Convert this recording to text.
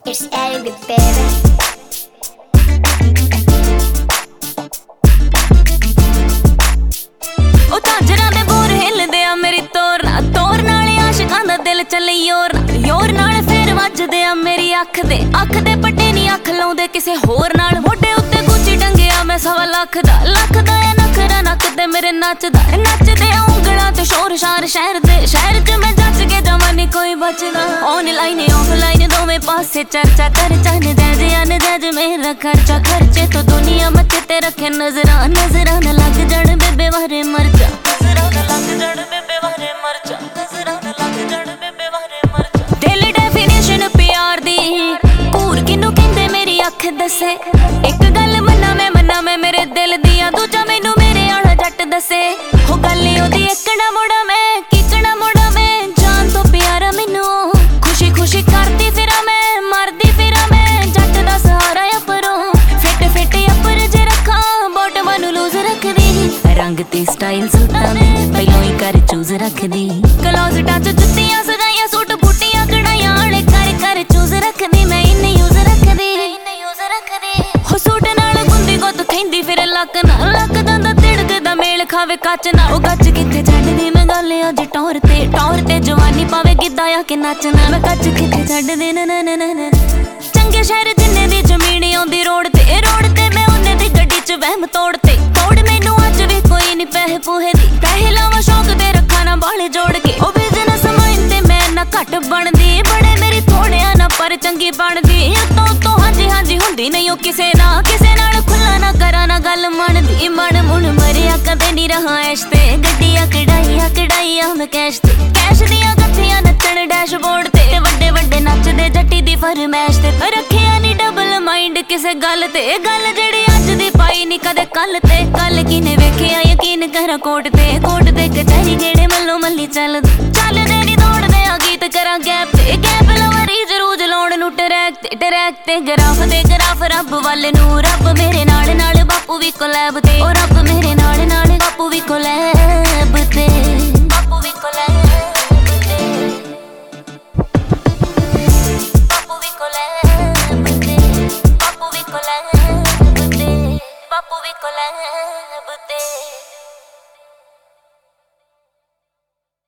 It's Arabic, baby. ਉਹ ਝਾਂਜਰਾਂ ਦੇ ਬੋਰ ਹਿੱਲਦੇ ਆ ਮੇਰੀ ਤੋਰ ਨਾਲ ਆਸ਼ਿਕਾਂ ਦਾ ਦਿਲ ਚੱਲੇ ਯੋਰ ਨਾਲ ਫੇਰ ਵੱਜਦੇ ਆ ਮੇਰੀ ਅੱਖ ਦੇ ਪੱਟੇ ਨਹੀਂ ਅੱਖ ਲਾਉਂਦੇ ਕਿਸੇ ਹੋਰ ਨਾਲ। ਮੋਢੇ ਉੱਤੇ ਗੁੱਚੀ ਟੰਗਿਆ ਮੈਂ 1.25 ਲੱਖ ਦਾ ਆ ਨਖਰਾ ਨੱਕ ਤੇ ਮੇਰੇ ਨੱਚਦੇ ਆ ਉਂਗਲਾਂ ਤੇ ਸ਼ੋਰ ਸ਼ਾਰ ਸ਼ਹਿਰ ਚ ਮੈਂ ਜੱਜ ਕੇ ਜਵਾਨੀ ਕੋਈ ਬਚਦਾ। ਆਨਲਾਈਨ ਆਫਲਾਈਨ ਦੋਵੇਂ ਪਾਸੇ ਚਰਚਾ ਕਰ ਚੰਨ ਜੈਜ ਮੇਰਾ ਖਰਚੇ ਤੋਂ ਦੁਨੀਆ ਮੱਥੇ ਤੇ ਰੱਖੇ ਨਜ਼ਰਾਂ ਨਾ ਲੱਗ ਜਾਣ ਬੇਬੇ ਵਾਰੇ ਮਰ ਜਾ। ਦਿਲ ਡੈਫੀਨੇਸ਼ਨ ਪਿਆਰ ਦੀ ਘੂਰ ਕਿਨੂੰ ਕਹਿੰਦੇ ਮੇਰੀ ਅੱਖ ਦੱਸੇ। ਇੱਕ ਗੱਲ ਮੰਨਾ ਮੈਂ ਮੇਰੇ ਦਿਲ ਦੀ ਆ, ਦੂਜਾ ਮੈਨੂੰ ਮੇਰੇ ਆਲਾ ਜੱਟ ਦੱਸੇ। ਹੋ ਗੱਲ ਉਹਦੀ ਇੱਕ ਨਾ ਮੋੜਾ ਮੈਂ ਕਿਕਣਾ ਮੋੜਾ ਮੈਂ ਜਾਨ ਤੋਂ ਪਿਆਰਾ ਮੈਨੂੰ ਖੁਸ਼ੀ ਕਰਦੀ ਫਿਰਾਂ ਮੈਂ ਮਰਦੀ ਫਿਰਾਂ ਮੈਂ ਜੱਟ ਦਾ ਸਹਾਰਾ ਅਪਰੋਂ ਫਿੱਟ ਅਪਰ ਜੇ ਰੱਖਾਂ ਬੋਟਮਾਂ ਨੂੰ ਲੂਜ਼ ਰੱਖਦੀ। ਰੰਗ ਤੇ ਸਟਾਈਲ ਸੂਟਾਂ ਦੇ ਪਹਿਲੋਂ ਹੀ ਕਰ ਚੂਜ਼ ਰੱਖਦੀ। ਕਲੋਜ਼ ਟੱਚ ਜੁੱਤੀਆਂ ਸਜਾਈਆਂ ਸੂਟ ਬੂਟੀਆਂ ਕਢਾਈਆਂ ਵਾਲੇ ਕਰ ਚੂਜ਼ ਰੱਖਦੀ। ਮੈਂ ਇੰਨੇ ਯੂਜ਼ ਰੱਖਦੀ ਹੋ ਸੂਟ ਨਾਲ ਗੁੰਦੀ ਗੁੱਤ ਖੈਂਦੀ ਫਿਰ ਲੱਕ ਦਾ ਤਿੜਕਦਾ ਮੇਲ ਖਾਵੇ ਕੱਚ ਨਾ। ਉਹ ਗੱਜ ਕਿੱਥੇ ਛੱਡਦੀ ਮੈਂ ਗੱਲ ਅੱਜ ਟੌਰ ਤੇ ਜਵਾਨੀ ਪਾਵੇ ਗਿੱਧਾ ਆ ਕੇ ਨੱਚਣਾ। ਮੈਂ ਗੱਜ ਕਿੱਥੇ ਛੱਡਦੀ ਨਾ ਚੰਗੇ ਸ਼ਹਿਰ ਜਿੰਨੇ ਦੀ ਜ਼ਮੀਨ ਆਉਂਦੀ ਰੋਡ ਤੇ ਮੈਂ ਉਹਨੇ ਦੀ ਗੱਡੀ 'ਚ ਵਹਿਮ ਤੋੜ ਮੈਨੂੰ ਅੱਜ ਵੀ ਕੋਈ ਨਹੀਂ ਪੈਸੇ ਲਾਵਾਂ ਸ਼ੌਕ ਤੇ ਰੱਖਾਂ ਨਾ ਬਾਲੇ ਜੋੜ ਕੇ। ਉਹ ਬਿਜ਼ਨਸ ਮਾਈਂਡ ਤੇ ਮੈਂ ਨਾ ਘੱਟ ਬਣਦੀ ਬੜੇ ਮੇਰੀ ਥੋੜਿਆਂ ਨਾ ਪਰ ਚੰਗੀ ਬਣਦੀ। ਤੋਂ ਹਾਂਜੀ ਹੁੰਦੀ ਨਹੀਂ ਉਹ ਕਿਸੇ ਨਾਲ ਖੁੱਲਾ ਨਾ ਕਰਾਂ ਨਾ ਗੱਲ ਮੰਨਦੀ। ਮਨ ਮੁਣ ਮਰਿਆ ਕਦੇ ਨਹੀਂ ਰਹਾ ਐਸ਼ ਤੇ ਗੱਡੀਆਂ ਕਢਾਈ ਆ ਮੈਂ ਕੈਸ਼ ਦੀਆਂ ਗੱਠੀਆਂ ਨੱਚਣ ਡੈਸ਼ਬੋਰਡ ਤੇ ਵੱਡੇ ਨੱਚਦੇ ਜੱਟੀ ਦੀ ਫਰਮੈਸ਼ ਤੇ। ਰੱਖਿਆ ਨਹੀਂ ਡਬਲ ਮਾਈਂਡ ਕਿਸੇ ਗੱਲ ਤੇ ਗੱਲ ਜਿਹੜੀ ਅੱਜ ਦੀ ਪਾਈ ਨਹੀਂ ਕਦੇ ਕੱਲ ਕਿਨੇ ਵੇਖਿਆ ਯਕੀਨ ਕਰਾਂ ਕੋਟ ਤੇ ਕਚਹਿਰੀ ਗੇੜੇ ਮੱਲੋ ਮੱਲੀ ਚੱਲਦੇ ਨਹੀਂ ਦੌੜਦੇ ਆ ਗੀਤ ਕਰਾਂ ਗੈਪ ਲਵਾਰੀ ਜ਼ਰੂਰ ਲਾਉਣ ਨੂੰ ਟਰੈਕ ਤੇ ਗਰਾਫ ਰੱਬ ਵੱਲ ਨੂੰ ਰੱਬ ਮੇਰੇ ਨਾਲ ਬਾਪੂ ਵੀ ਕੋਲੈਬ ਤੇ। ਉਹ ਰੱਬ